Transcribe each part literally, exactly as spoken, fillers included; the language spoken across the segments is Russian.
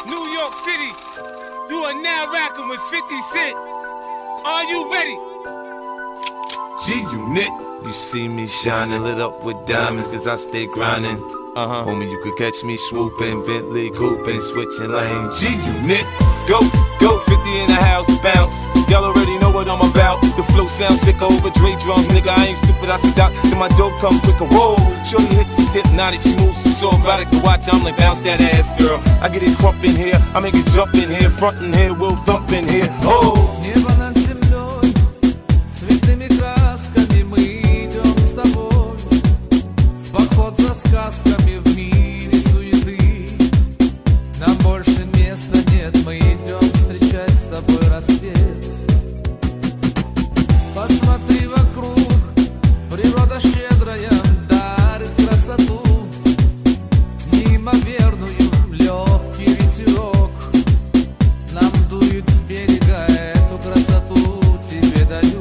New York City. You are now rocking with fifty Cent. Are you ready? G-Unit. You see me shining, lit up with diamonds, cause I stay grinding. Uh-huh. Homie, you could catch me swooping, Bentley cooping, switching lanes. G-Unit. Go, go, fifty in the house, bounce. Y'all already know what I'm about. The flow sounds sick over Dre drums, nigga. I ain't stupid, I sit out. Then my dope come quick and roll. Shorty hips is hypnotic, she moves so erotic to watch. I'm like, bounce that ass, girl. I get it crump in here, I make it jump in here, front in here, we'll thump in here. Oh. Небо над землей, цветными красками мы идем с тобой в поход за сказками в мире суеты. Нам больше места нет, мы идем встречать с тобой рассвет. Посмотри вокруг, природа щедрая дарит красоту, неимоверную, легкий ветерок нам дует с берега, эту красоту тебе даю.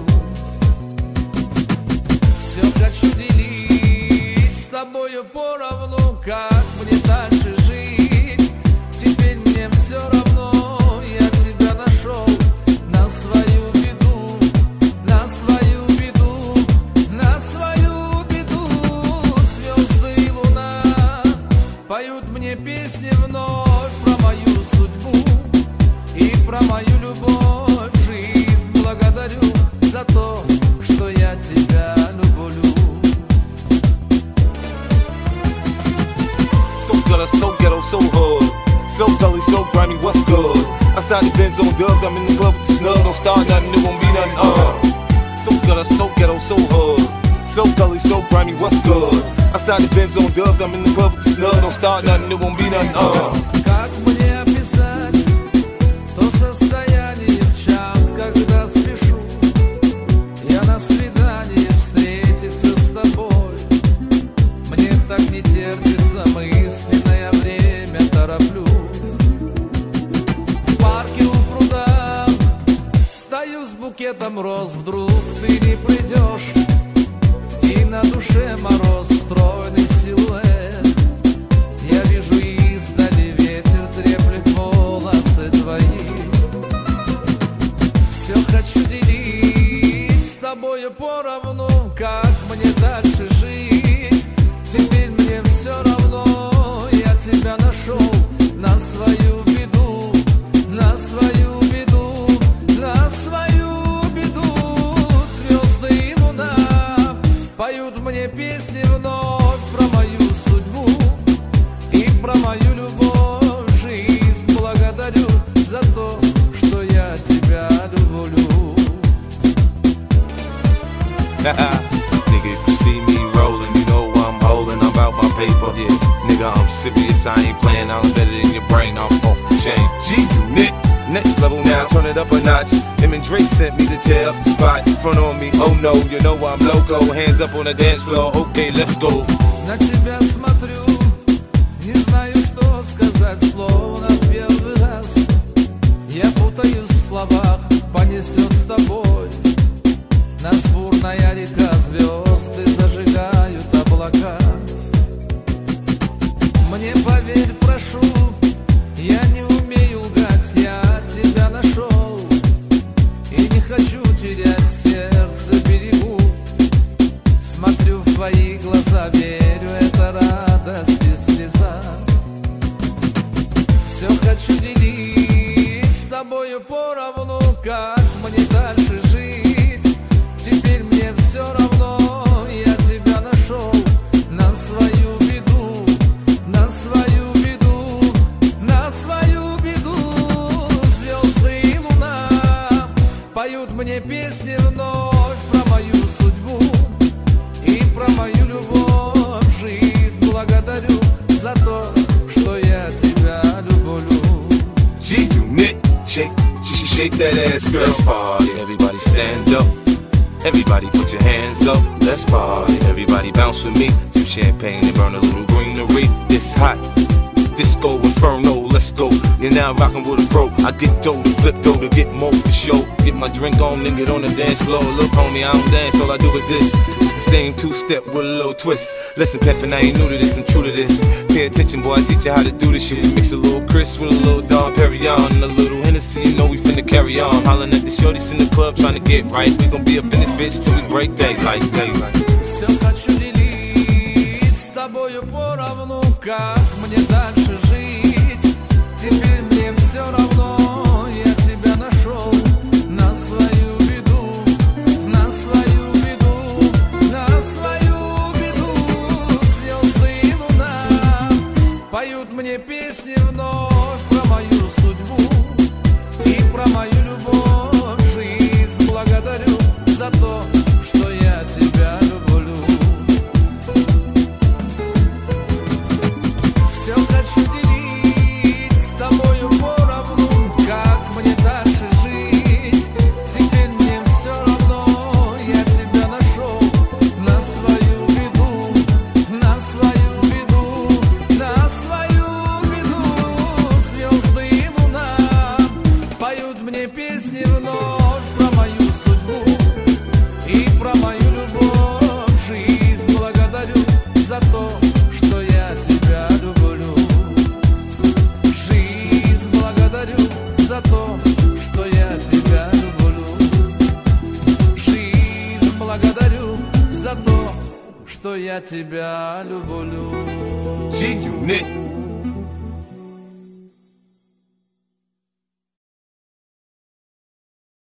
Все хочу делить с тобою поровну, как мне дальше жить. Теперь мне все равно, я тебя нашел на свою беду, на свою беду, на свою беду. Звезды и луна поют мне песни вновь про мою судьбу и про мою любовь. Жизнь благодарю за то, что я тебя люблю. So gutter, so ghetto, so hood. So gully, so grimy, what's good? Outside the Benz on dubs, I'm in the club with the snug. Don't start nothing, it won't be nothing, uh. So gutter, so ghetto, so hood. So gully, so grimy, what's good? Outside the Benz on dubs, I'm in the club with the snug. Don't start nothing, it won't be nothing, uh. Как мне описать то состояние в час, когда спешу я на свидание встретиться с тобой? Мне так не терпится, мысленное время тороплю. В парке у пруда стою с букетом роз, вдруг ты не придешь, и на душе мороз, стройный силуэт. Я вижу издали, ветер треплет волосы твои. Все хочу делить с тобою поровну, как мне дальше жить. Теперь мне все равно, я тебя нашел на свою беду, на свою беду, на свою беду. Звезды и луна поют мне песни вновь про мою судьбу и про мою любовь. Жизнь благодарю за то, что я тебя люблю. Nigga, if you see me rolling, you know I'm holding. I'm about my paper, yeah. Nigga, I'm serious, I ain't playing. I'm better than your brain, I'm off the chain. G-Unit, next level now, turn it up a notch. Him and Dre sent me to tear up the spot. Front on me, oh no, you know I'm loco. Hands up on the dance floor, okay, let's go. На тебя смотрю, не знаю, что сказать, словно в первый раз. Я путаюсь в словах, понесет с тобой. Нас бурная река, звезды зажигают облака. Мне поверь, прошу, я не умею лгать, я тебя нашел и не хочу терять, сердце берегу. Смотрю в твои глаза, верю, это радость и слеза. Все хочу делить с тобою поровну, как мне дальше жить. Теперь мне все равно, я тебя нашел на свою беду, на свою беду, на свою беду. Звезды и луна поют мне песни вновь про мою судьбу и про мою любовь. Жизнь благодарю за то, что я тебя люблю. G-Unit, shake, shake, shake that ass, girl. Let's party, everybody stand up. Everybody put your hands up, let's party. Everybody bounce with me, some champagne and burn a little greenery. It's hot, disco inferno, let's go. You're now rocking with a pro. I get dough to flip dough to get more for show. Get my drink on and get on the dance floor. Look homie, I don't dance, all I do is this. It's the same two-step with a little twist. Listen, Peppin', I ain't new to this, I'm true to this. Pay attention, boy, I teach you how to do this shit. Mix a little Chris with a little Dom Perignon and a little Hennessy, you know we finna carry on. Hollin' at the shorties in the club, trying to get right. We gon' be up in this bitch till we break daylight, daylight. Все хочу делить с тобою поровну, как мне дальше жить. Теперь мне все равно, я тебя нашел на свою беду, на свою беду, на свою беду. Звезды и луна поют мне песни вновь про мою судьбу и про мою любовь. Жизнь благодарю за то, что я тебя люблю. Все хочу делить с тобою поровну, как мне дальше жить. Теперь мне все равно, я тебя нашел на свою беду, на свою беду, на свою беду. Звезды и луна поют мне песни вновь про мою судьбу и про мою любовь. Жизнь благодарю за то, что я тебя люблю. Жизнь благодарю за то, что я тебя люблю. Жизнь благодарю за то, что я тебя люблю. G-Unit.